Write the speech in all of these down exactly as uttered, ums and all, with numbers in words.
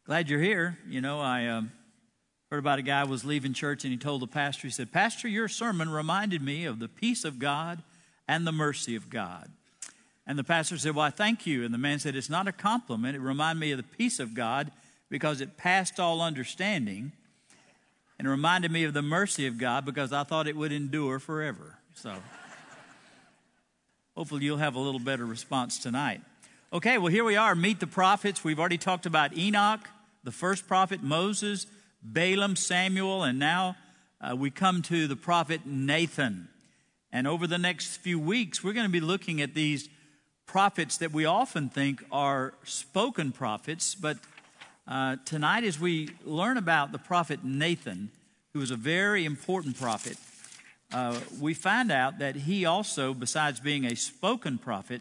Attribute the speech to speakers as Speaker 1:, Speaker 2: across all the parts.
Speaker 1: Glad you're here. You know, I um, heard about a guy who was leaving church and he told the pastor, he said, "Pastor, your sermon reminded me of the peace of God and the mercy of God." And the pastor said, "Well, I thank you." And the man said, "It's not a compliment. It reminded me of the peace of God because it passed all understanding. And it reminded me of the mercy of God because I thought it would endure forever." So hopefully you'll have a little better response tonight. Okay, well, here we are. Meet the prophets. We've already talked about Enoch, the first prophet, Moses, Balaam, Samuel, and now uh, we come to the prophet Nathan. And over the next few weeks, we're going to be looking at these prophets that we often think are spoken prophets. But uh, tonight, as we learn about the prophet Nathan, who was a very important prophet, uh, we find out that he also, besides being a spoken prophet,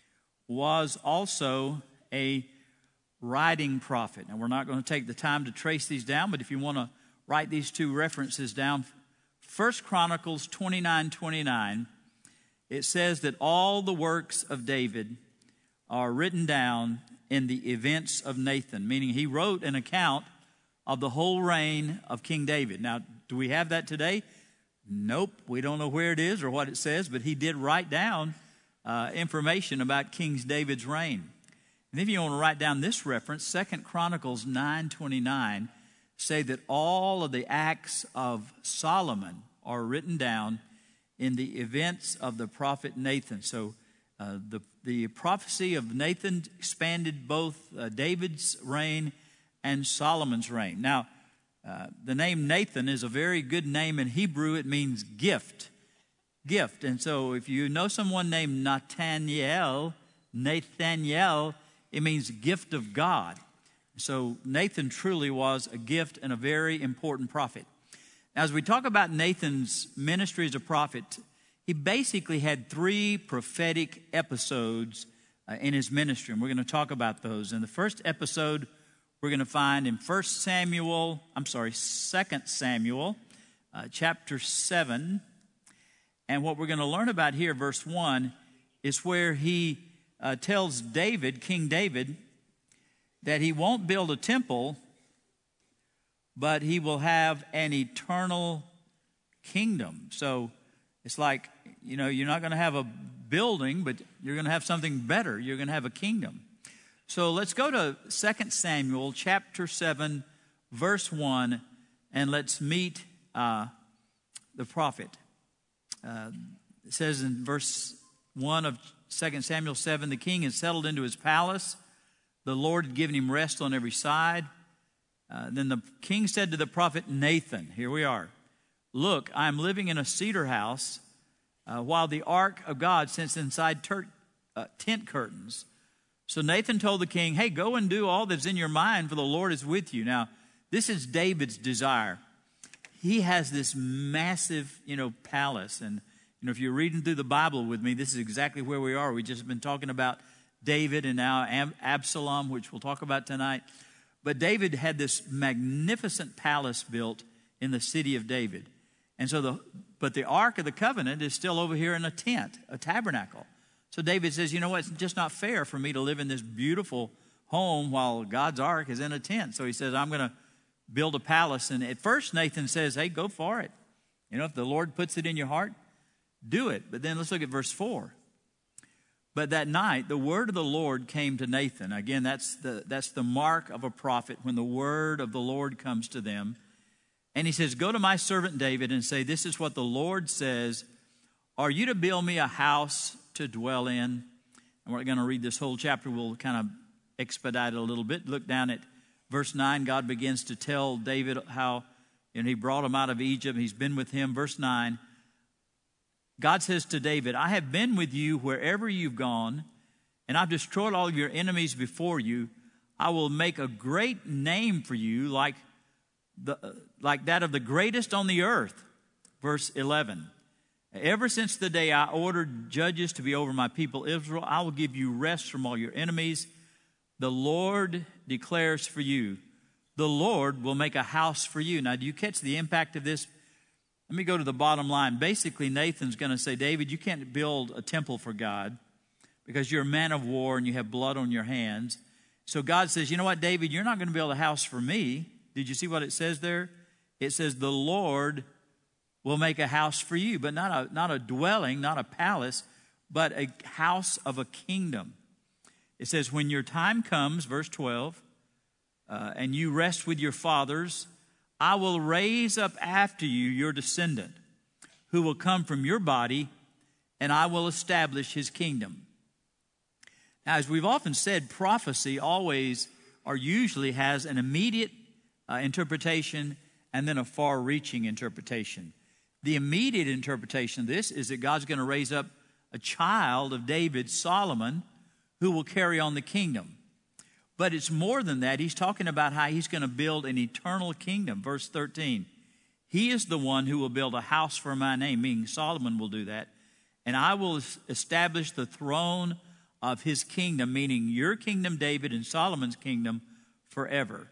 Speaker 1: was also a writing prophet. Now, we're not going to take the time to trace these down, but if you want to write these two references down, First Chronicles twenty-nine twenty-nine, it says that all the works of David are written down in the events of Nathan, meaning he wrote an account of the whole reign of King David. Now, do we have that today? Nope. We don't know where it is or what it says, but he did write down uh, information about King David's reign. And if you want to write down this reference, Second Chronicles nine twenty-nine say that all of the acts of Solomon are written down in the events of the prophet Nathan. So uh, the, the prophecy of Nathan expanded both uh, David's reign and Solomon's reign. Now, uh, the name Nathan is a very good name in Hebrew. It means gift. Gift. And so if you know someone named Nathaniel, Nathaniel, it means gift of God. So Nathan truly was a gift and a very important prophet. Now, as we talk about Nathan's ministry as a prophet, he basically had three prophetic episodes uh, in his ministry, and we're going to talk about those. In the first episode, we're going to find in First Samuel, I'm sorry, Second Samuel, uh, chapter seven. And what we're going to learn about here, verse one, is where he uh, tells David, King David, that he won't build a temple, but he will have an eternal kingdom. So it's like, you know, you're not going to have a building, but you're going to have something better. You're going to have a kingdom. So let's go to Second Samuel chapter seven, verse one, and let's meet uh, the prophet. Uh, it says in verse one of Second Samuel seven, the king had settled into his palace. The Lord had given him rest on every side. Uh, then the king said to the prophet Nathan, here we are, "Look, I am living in a cedar house uh, while the ark of God sits inside ter- uh, tent curtains." So Nathan told the king, "Hey, go and do all that's in your mind, for the Lord is with you." Now, this is David's desire. He has this massive, you know, palace. And, you know, if you're reading through the Bible with me, this is exactly where we are. We've just been talking about David and now Ab- Absalom, which we'll talk about tonight. But David had this magnificent palace built in the city of David. And so the, but the Ark of the Covenant is still over here in a tent, a tabernacle. So David says, you know what, it's just not fair for me to live in this beautiful home while God's Ark is in a tent. So he says, I'm going to build a palace. And at first Nathan says, hey, go for it. You know, if the Lord puts it in your heart, do it. But then let's look at verse four. But that night, the word of the Lord came to Nathan. Again, that's the, that's the mark of a prophet, when the word of the Lord comes to them. And he says, go to my servant David and say, this is what the Lord says. Are you to build me a house to dwell in? And we're going to read this whole chapter. We'll kind of expedite it a little bit. Look down at verse nine. God begins to tell David how, you know, he brought him out of Egypt. He's been with him. Verse nine. God says to David, I have been with you wherever you've gone, and I've destroyed all of your enemies before you. I will make a great name for you, like the like that of the greatest on the earth. Verse eleven. Ever since the day I ordered judges to be over my people Israel, I will give you rest from all your enemies. The Lord declares for you, the Lord will make a house for you. Now, do you catch the impact of this? Let me go to the bottom line. Basically, Nathan's going to say, David, you can't build a temple for God because you're a man of war and you have blood on your hands. So God says, you know what, David, you're not going to build a house for me. Did you see what it says there? It says the Lord will make a house for you, but not a, not a dwelling, not a palace, but a house of a kingdom. It says, when your time comes, verse twelve, uh, and you rest with your fathers, I will raise up after you your descendant, who will come from your body, and I will establish his kingdom. Now, as we've often said, prophecy always or usually has an immediate uh, interpretation and then a far-reaching interpretation. The immediate interpretation of this is that God's going to raise up a child of David, Solomon, who will carry on the kingdom. But it's more than that. He's talking about how he's going to build an eternal kingdom. Verse thirteen, he is the one who will build a house for my name, meaning Solomon will do that. And I will establish the throne of his kingdom, meaning your kingdom, David, and Solomon's kingdom forever.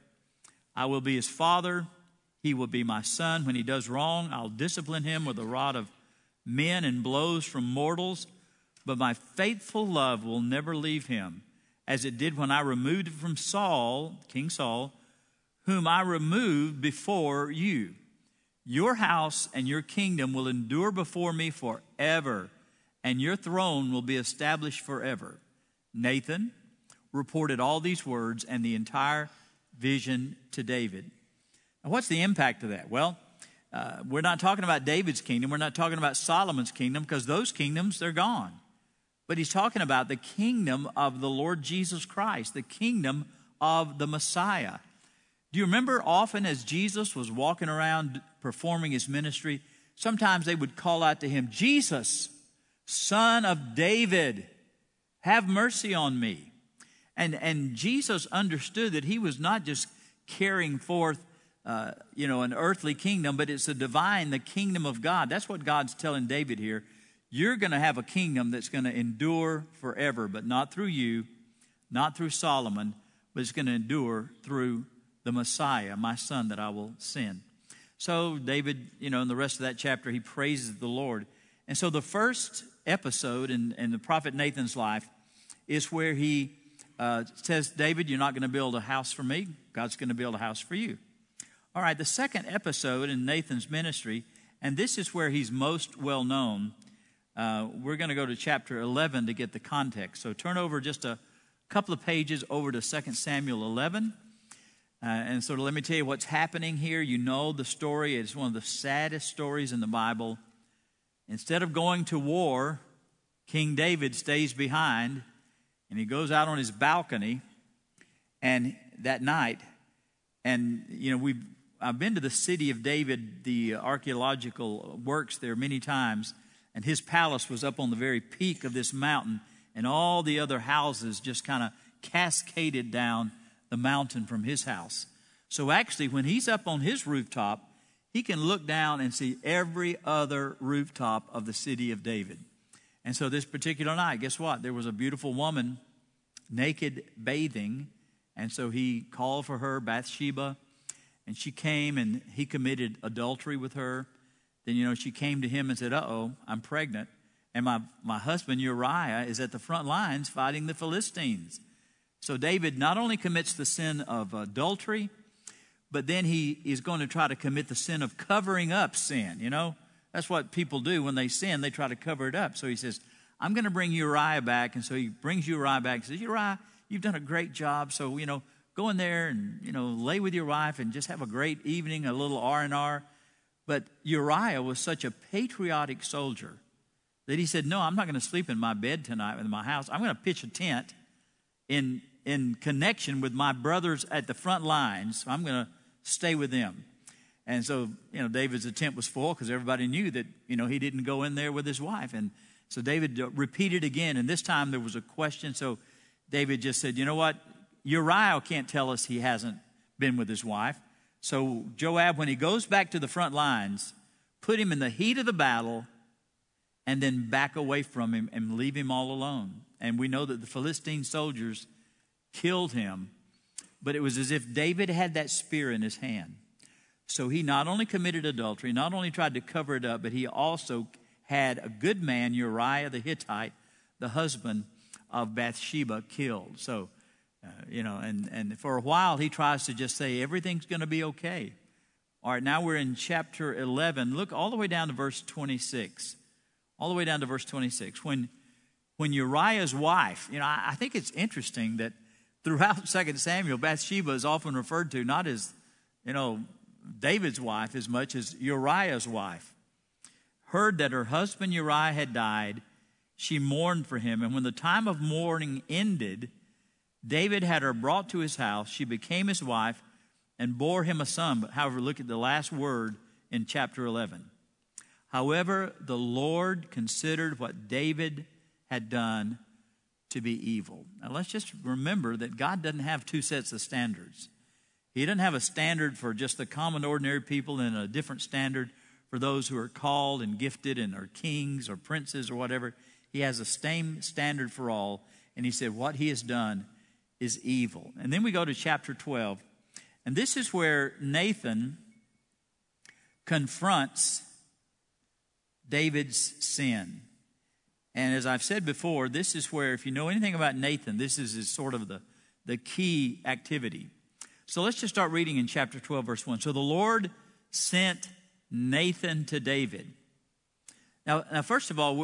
Speaker 1: I will be his father. He will be my son. When he does wrong, I'll discipline him with a rod of men and blows from mortals. But my faithful love will never leave him, as it did when I removed it from Saul, King Saul, whom I removed before you. Your house and your kingdom will endure before me forever, and your throne will be established forever. Nathan reported all these words and the entire vision to David. Now, what's the impact of that? Well, uh, we're not talking about David's kingdom. We're not talking about Solomon's kingdom, because those kingdoms, they're gone. But he's talking about the kingdom of the Lord Jesus Christ, the kingdom of the Messiah. Do you remember often as Jesus was walking around performing his ministry, sometimes they would call out to him, Jesus, Son of David, have mercy on me. And, and Jesus understood that he was not just carrying forth, uh, you know, an earthly kingdom, but it's the divine, the kingdom of God. That's what God's telling David here. You're going to have a kingdom that's going to endure forever, but not through you, not through Solomon, but it's going to endure through the Messiah, my son that I will send. So David, you know, in the rest of that chapter, he praises the Lord. And so the first episode in, in the prophet Nathan's life is where he uh, says, David, you're not going to build a house for me. God's going to build a house for you. All right, the second episode in Nathan's ministry, and this is where he's most well known. Uh, we're going to go to chapter eleven to get the context. So turn over just a couple of pages over to Second Samuel eleven. Uh, and so let me tell you what's happening here. You know the story. It's one of the saddest stories in the Bible. Instead of going to war, King David stays behind, and he goes out on his balcony and that night. And, you know, we've I've been to the city of David, the archaeological works there many times, and his palace was up on the very peak of this mountain, and all the other houses just kind of cascaded down the mountain from his house. So actually, when he's up on his rooftop, he can look down and see every other rooftop of the city of David. And so this particular night, guess what? There was a beautiful woman naked bathing, and so he called for her, Bathsheba, and she came and he committed adultery with her. Then, you know, she came to him and said, uh-oh, I'm pregnant, and my, my husband Uriah is at the front lines fighting the Philistines. So David not only commits the sin of adultery, but then he is going to try to commit the sin of covering up sin. You know, that's what people do when they sin. They try to cover it up. So he says, I'm going to bring Uriah back. And so he brings Uriah back and says, Uriah, you've done a great job. So, you know, go in there and, you know, lay with your wife and just have a great evening, a little R and R. But Uriah was such a patriotic soldier that he said, no, I'm not going to sleep in my bed tonight in my house. I'm going to pitch a tent in in connection with my brothers at the front lines. I'm going to stay with them. And so, you know, David's tent was full because everybody knew that, you know, he didn't go in there with his wife. And so David repeated again, and this time there was a question. So David just said, you know what? Uriah can't tell us he hasn't been with his wife. So Joab, when he goes back to the front lines, put him in the heat of the battle and then back away from him and leave him all alone. And we know that the Philistine soldiers killed him, but it was as if David had that spear in his hand. So he not only committed adultery, not only tried to cover it up, but he also had a good man, Uriah the Hittite, the husband of Bathsheba, killed. So Uh, you know, and, and for a while he tries to just say everything's going to be okay. All right, now we're in chapter eleven. Look all the way down to verse twenty-six. All the way down to verse twenty-six. When when Uriah's wife, you know, I, I think it's interesting that throughout Second Samuel, Bathsheba is often referred to not as, you know, David's wife as much as Uriah's wife. Heard that her husband Uriah had died, she mourned for him. And when the time of mourning ended, David had her brought to his house. She became his wife and bore him a son. But however, look at the last word in chapter eleven. However, the Lord considered what David had done to be evil. Now let's just remember that God doesn't have two sets of standards. He doesn't have a standard for just the common ordinary people and a different standard for those who are called and gifted and are kings or princes or whatever. He has the same standard for all. And he said what he has done is evil. And then we go to chapter twelve. And this is where Nathan confronts David's sin. And as I've said before, this is where, if you know anything about Nathan, this is his sort of the, the key activity. So let's just start reading in chapter twelve, verse one. So the Lord sent Nathan to David. Now, now first of all,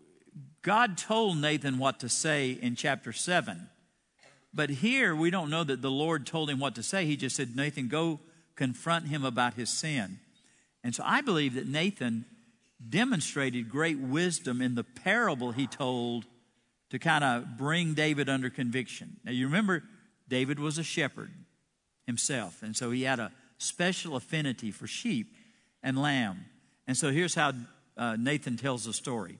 Speaker 1: God told Nathan what to say in chapter seven. But here, we don't know that the Lord told him what to say. He just said, Nathan, go confront him about his sin. And so I believe that Nathan demonstrated great wisdom in the parable he told to kind of bring David under conviction. Now, you remember, David was a shepherd himself. And so he had a special affinity for sheep and lamb. And so here's how uh, Nathan tells the story.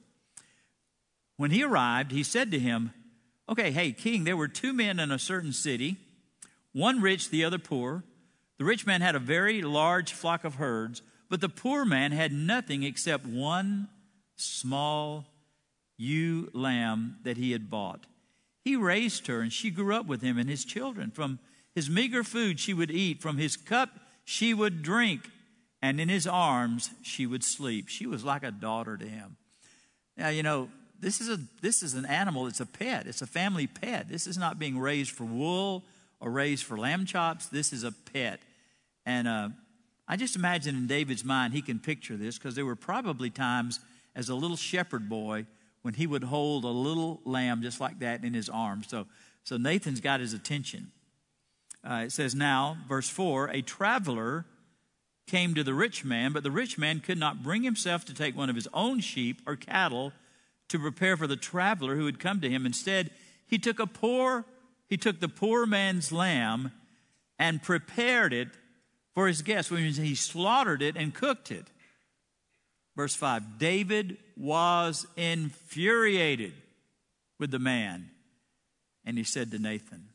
Speaker 1: When he arrived, he said to him, okay, hey, king, there were two men in a certain city, one rich, the other poor. The rich man had a very large flock of herds, but the poor man had nothing except one small ewe lamb that he had bought. He raised her, and she grew up with him and his children. From his meager food she would eat, from his cup she would drink, and in his arms she would sleep. She was like a daughter to him. Now, you know, This is a this is an animal. It's a pet. It's a family pet. This is not being raised for wool or raised for lamb chops. This is a pet. And uh, I just imagine in David's mind, he can picture this because there were probably times as a little shepherd boy when he would hold a little lamb just like that in his arms. So, so Nathan's got his attention. Uh, it says now, verse four, a traveler came to the rich man, but the rich man could not bring himself to take one of his own sheep or cattle to prepare for the traveler who had come to him. Instead, he took a poor, he took the poor man's lamb and prepared it for his guest, which means he slaughtered it and cooked it. Verse five, David was infuriated with the man, and he said to Nathan,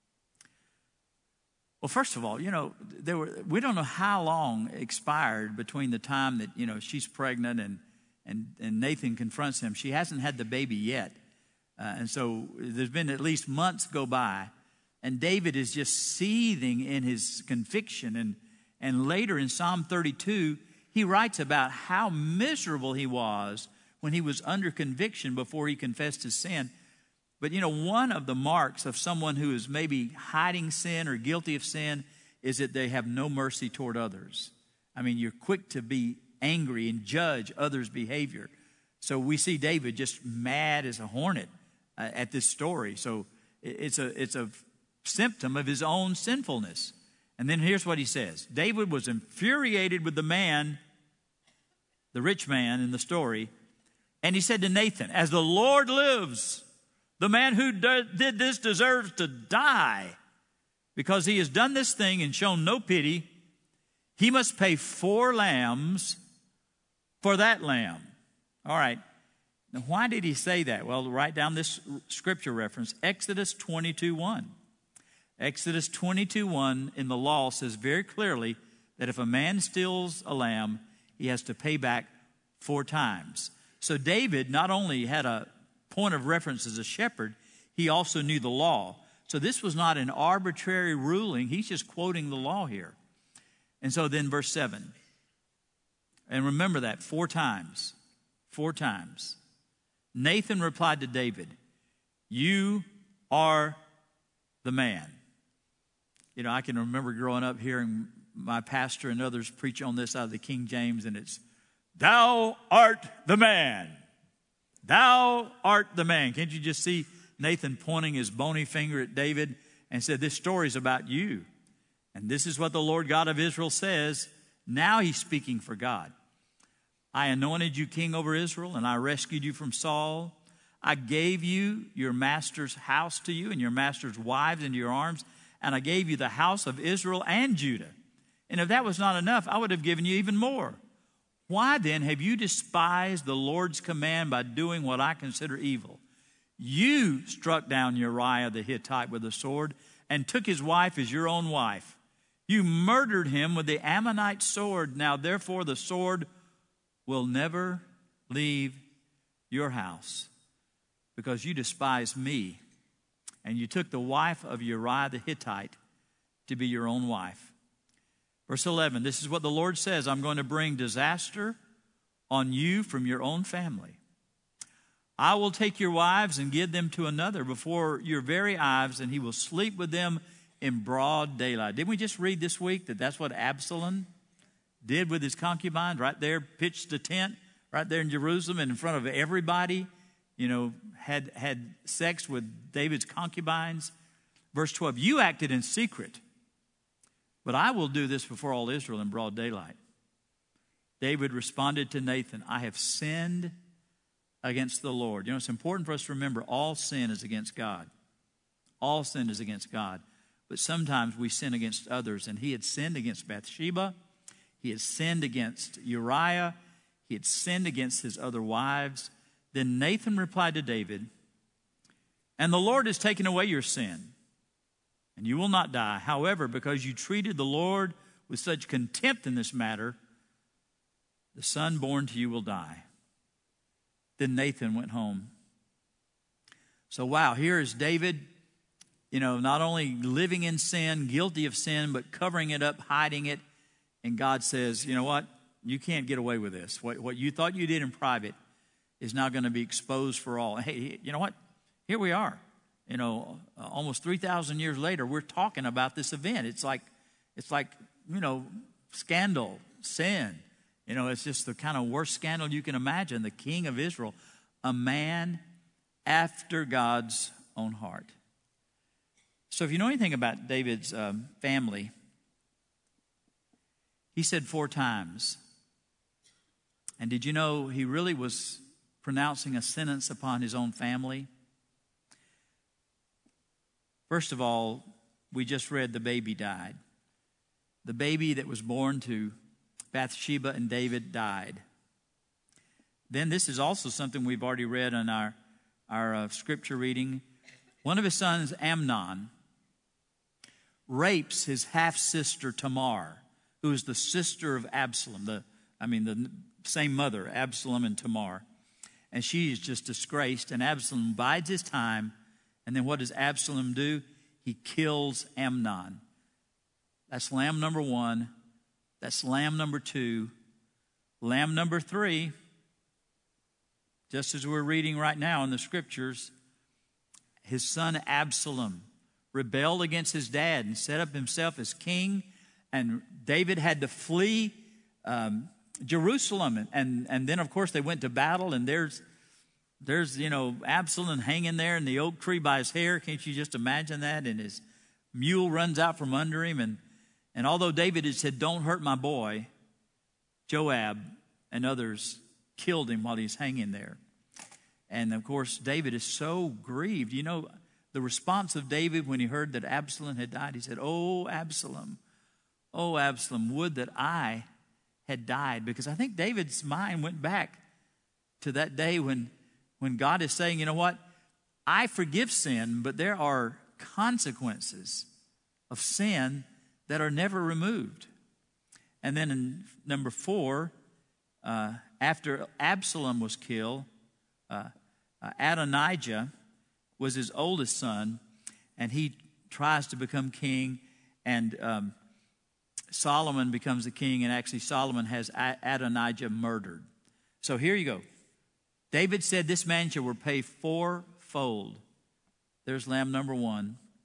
Speaker 1: well, first of all, you know, there were, we don't know how long expired between the time that, you know, she's pregnant and And, and Nathan confronts him. She hasn't had the baby yet. Uh, and so there's been at least months go by. And David is just seething in his conviction. And, and later in Psalm thirty-two, he writes about how miserable he was when he was under conviction before he confessed his sin. But, you know, one of the marks of someone who is maybe hiding sin or guilty of sin is that they have no mercy toward others. I mean, you're quick to be angry and judge others' behavior. So we see David just mad as a hornet uh, at this story. So it's a it's a symptom of his own sinfulness. And then here's what he says. David was infuriated with the man, the rich man in the story, and he said to Nathan, as the Lord lives, the man who did this deserves to die because he has done this thing and shown no pity. He must pay four lambs for that lamb. All right. Now, why did he say that? Well, write down this scripture reference, Exodus twenty-two one. Exodus twenty-two one in the law says very clearly that if a man steals a lamb, he has to pay back four times. So David not only had a point of reference as a shepherd, he also knew the law. So this was not an arbitrary ruling. He's just quoting the law here. And so then verse seven. And remember that, four times. Four times. Nathan replied to David, you are the man. You know, I can remember growing up hearing my pastor and others preach on this out of the King James, and it's, thou art the man. Thou art the man. Can't you just see Nathan pointing his bony finger at David and said, this story's about you. And this is what the Lord God of Israel says. Now he's speaking for God. I anointed you king over Israel, and I rescued you from Saul. I gave you your master's house to you and your master's wives into your arms, and I gave you the house of Israel and Judah. And if that was not enough, I would have given you even more. Why then have you despised the Lord's command by doing what I consider evil? You struck down Uriah the Hittite with a sword and took his wife as your own wife. You murdered him with the Ammonite sword. Now therefore the sword will never leave your house, because you despise me, and you took the wife of Uriah the Hittite to be your own wife. Verse eleven, this is what the Lord says, I'm going to bring disaster on you from your own family. I will take your wives and give them to another before your very eyes, and he will sleep with them in broad daylight. Didn't we just read this week that that's what Absalom did with his concubines? Right there, pitched a tent right there in Jerusalem, and in front of everybody, you know, had, had sex with David's concubines. Verse twelve, you acted in secret, but I will do this before all Israel in broad daylight. David responded to Nathan, I have sinned against the Lord. You know, it's important for us to remember all sin is against God. All sin is against God. But sometimes we sin against others. And he had sinned against Bathsheba. He had sinned against Uriah. He had sinned against his other wives. Then Nathan replied to David, and the Lord has taken away your sin, and you will not die. However, because you treated the Lord with such contempt in this matter, the son born to you will die. Then Nathan went home. So wow, here is David, you know, not only living in sin, guilty of sin, but covering it up, hiding it. And God says, you know what? You can't get away with this. What, what you thought you did in private is now going to be exposed for all. Hey, you know what? Here we are. You know, almost three thousand years later, we're talking about this event. It's like, it's like, you know, scandal, sin. You know, it's just the kind of worst scandal you can imagine. The king of Israel, a man after God's own heart. So if you know anything about David's um, family, he said four times. And did you know he really was pronouncing a sentence upon his own family? First of all, we just read the baby died. The baby that was born to Bathsheba and David died. Then this is also something we've already read in our, our uh, scripture reading. One of his sons, Amnon, rapes his half-sister Tamar, who is the sister of Absalom. The, I mean, the same mother, Absalom and Tamar. And she is just disgraced, and Absalom bides his time. And then what does Absalom do? He kills Amnon. That's lamb number one. That's lamb number two. Lamb number three, just as we're reading right now in the scriptures, his son Absalom rebelled against his dad and set up himself as king. And David had to flee um, Jerusalem. And, and, and then, of course, they went to battle. And there's, there's, you know, Absalom hanging there in the oak tree by his hair. Can't you just imagine that? And his mule runs out from under him. And, and although David had said, don't hurt my boy, Joab and others killed him while he's hanging there. And, of course, David is so grieved. You know, the response of David when he heard that Absalom had died, he said, oh, Absalom, oh, Absalom, would that I had died. Because I think David's mind went back to that day when, when God is saying, you know what, I forgive sin, but there are consequences of sin that are never removed. And then in number four, uh, after Absalom was killed, uh, uh, Adonijah was his oldest son, and he tries to become king, and um, Solomon becomes the king, and actually Solomon has Adonijah murdered. So here you go. David said, this man shall repay fourfold. There's lamb number one.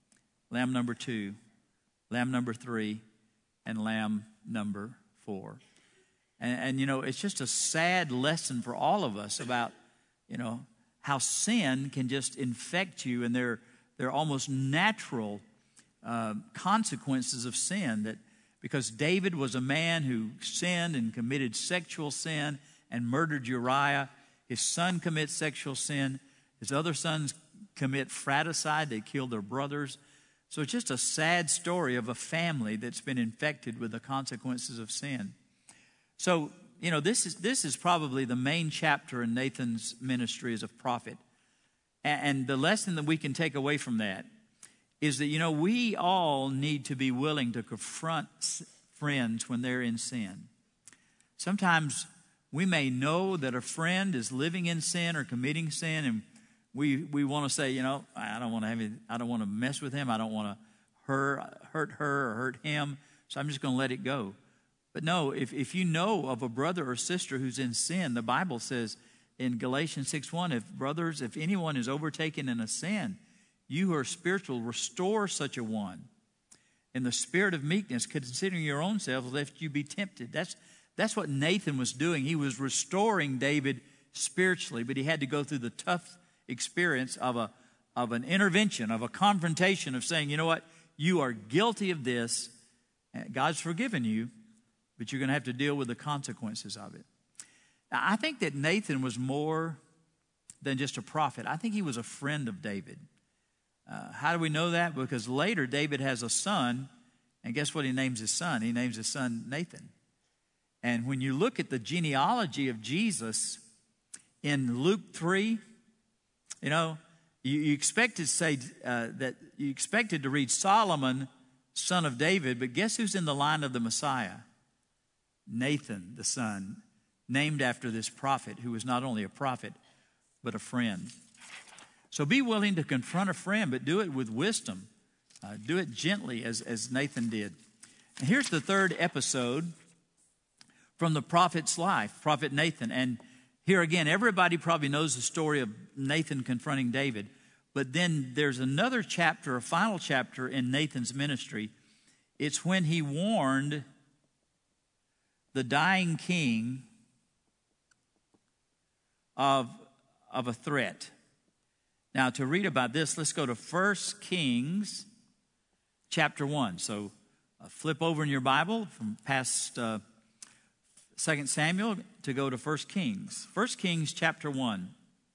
Speaker 1: lamb number two, lamb number three, and lamb number four. And, and, you know, it's just a sad lesson for all of us about, you know, how sin can just infect you, and there, there are almost natural uh, consequences of sin. That because David was a man who sinned and committed sexual sin and murdered Uriah, his son commits sexual sin, his other sons commit fratricide, they kill their brothers. So it's just a sad story of a family that's been infected with the consequences of sin. So, you know, this is this is probably the main chapter in Nathan's ministry as a prophet. And, and the lesson that we can take away from that is that, you know, we all need to be willing to confront friends when they're in sin. Sometimes we may know that a friend is living in sin or committing sin, and we we want to say, you know, I don't want to have it, I don't want to mess with him, I don't want to hurt hurt her or hurt him, so I'm just going to let it go. But no, if, if you know of a brother or sister who's in sin, the Bible says in Galatians six one, if brothers, if anyone is overtaken in a sin, you who are spiritual, restore such a one in the spirit of meekness, considering your own selves, lest you be tempted. That's, that's what Nathan was doing. He was restoring David spiritually, but he had to go through the tough experience of a of an intervention, of a confrontation, of saying, you know what, you are guilty of this, and God's forgiven you, but you're going to have to deal with the consequences of it. Now, I think that Nathan was more than just a prophet. I think he was a friend of David. Uh, how do we know that? Because later David has a son, and guess what he names his son? He names his son Nathan. And when you look at the genealogy of Jesus in Luke three, you know, you, you expected to say uh, that you expected to read Solomon, son of David, but guess who's in the line of the Messiah? Nathan, the son, named after this prophet who was not only a prophet, but a friend. So be willing to confront a friend, but do it with wisdom. Uh, do it gently as, as Nathan did. And here's the third episode from the prophet's life, Prophet Nathan. And here again, everybody probably knows the story of Nathan confronting David. But then there's another chapter, a final chapter in Nathan's ministry. It's when he warned the dying king of, of a threat. Now, to read about this, let's go to First Kings chapter one. So uh, flip over in your Bible from past uh, Second Samuel to go to First Kings. First Kings chapter one.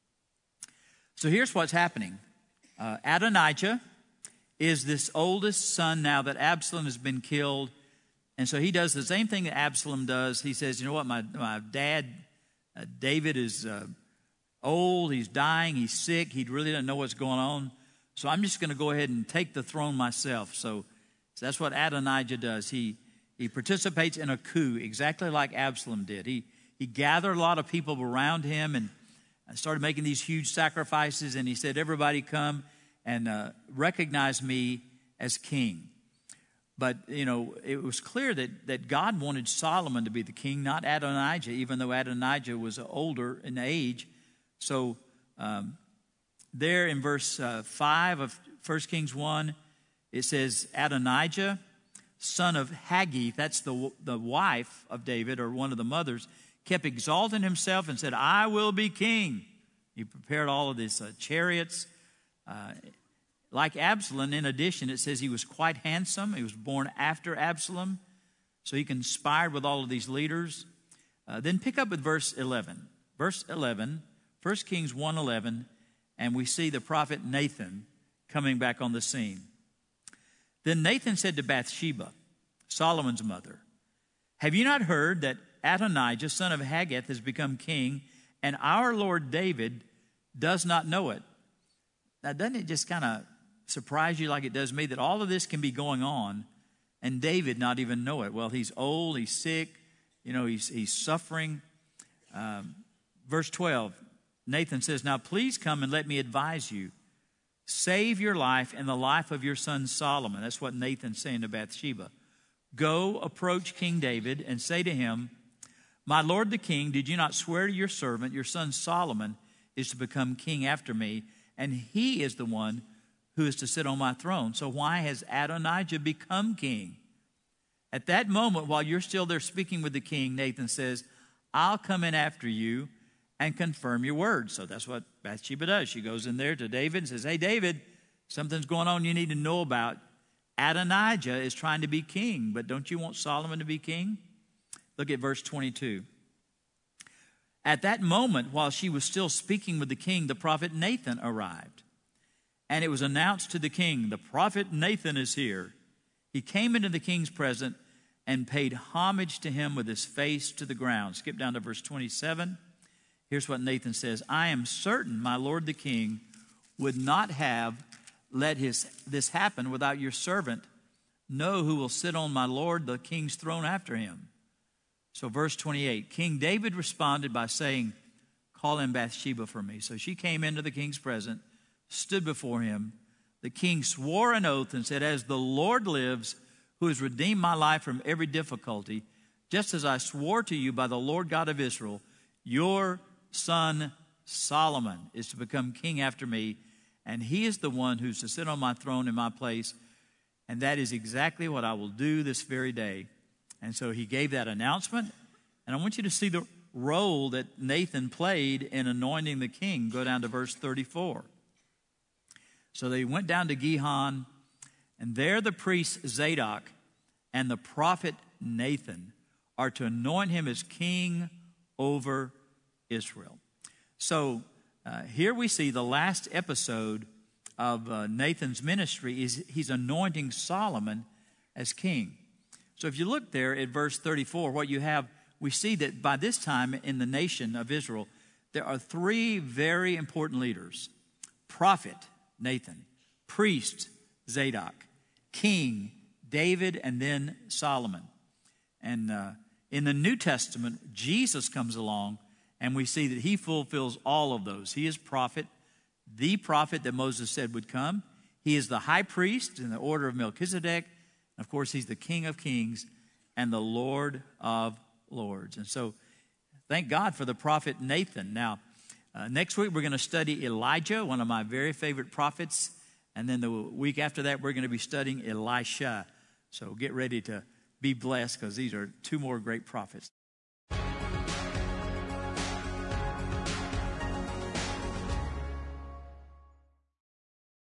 Speaker 1: So here's what's happening. Uh, Adonijah is this oldest son now that Absalom has been killed. And so he does the same thing that Absalom does. He says, you know what, my, my dad, uh, David, is uh, old, he's dying, he's sick, he really doesn't know what's going on. So I'm just going to go ahead and take the throne myself. So, so that's what Adonijah does. He he participates in a coup, exactly like Absalom did. He, he gathered a lot of people around him and started making these huge sacrifices. And he said, everybody come and uh, recognize me as king. But, you know, it was clear that, that God wanted Solomon to be the king, not Adonijah, even though Adonijah was older in age. So um, there in verse uh, five of First Kings one, it says, Adonijah, son of Haggith, that's the, the wife of David, or one of the mothers, kept exalting himself and said, I will be king. He prepared all of these uh, chariots. Uh, like Absalom, in addition, it says he was quite handsome. He was born after Absalom, so he conspired with all of these leaders. Uh, then pick up with verse eleven. Verse eleven, First Kings one eleven, and we see the prophet Nathan coming back on the scene. Then Nathan said to Bathsheba, Solomon's mother, have you not heard that Adonijah, son of Haggith, has become king, and our Lord David does not know it? Now, doesn't it just kind of surprise you like it does me that all of this can be going on and David not even know it? Well, he's old, he's sick, you know, he's, he's suffering. Um, verse twelve, Nathan says, now please come and let me advise you. Save your life and the life of your son Solomon. That's what Nathan's saying to Bathsheba. Go approach King David and say to him, my lord the king, did you not swear to your servant, your son Solomon is to become king after me, and he is the one who is to sit on my throne. So why has Adonijah become king? At that moment, while you're still there speaking with the king, Nathan says, I'll come in after you and confirm your words. So that's what Bathsheba does. She goes in there to David and says, hey, David, something's going on you need to know about. Adonijah is trying to be king, but don't you want Solomon to be king? Look at verse twenty-two. At that moment, while she was still speaking with the king, the prophet Nathan arrived. And it was announced to the king, the prophet Nathan is here. He came into the king's presence and paid homage to him with his face to the ground. Skip down to verse twenty-seven. Here's what Nathan says. I am certain my lord the king would not have let his, this happen without your servant know who will sit on my lord the king's throne after him. So verse twenty-eight, King David responded by saying, call in Bathsheba for me. So she came into the king's presence, stood before him. The king swore an oath and said, as the Lord lives, who has redeemed my life from every difficulty, just as I swore to you by the Lord God of Israel, your son Solomon is to become king after me, and he is the one who's to sit on my throne in my place, and that is exactly what I will do this very day. And so he gave that announcement, and I want you to see the role that Nathan played in anointing the king. Go down to verse thirty-four. So they went down to Gihon, and there the priest Zadok and the prophet Nathan are to anoint him as king over Israel. So uh, here we see the last episode of uh, Nathan's ministry is he's anointing Solomon as king. So if you look there at verse thirty-four, what you have, we see that by this time in the nation of Israel, there are three very important leaders. Prophet Nathan, priest Zadok, king David, and then Solomon. And uh, in the New Testament, Jesus comes along, and we see that he fulfills all of those. He is prophet, the prophet that Moses said would come. He is the high priest in the order of Melchizedek. Of course, he's the King of Kings and the Lord of Lords. And so thank God for the prophet Nathan. Now, uh, next week we're going to study Elijah, one of my very favorite prophets. And then the week after that, we're going to be studying Elisha. So get ready to be blessed because these are two more great prophets.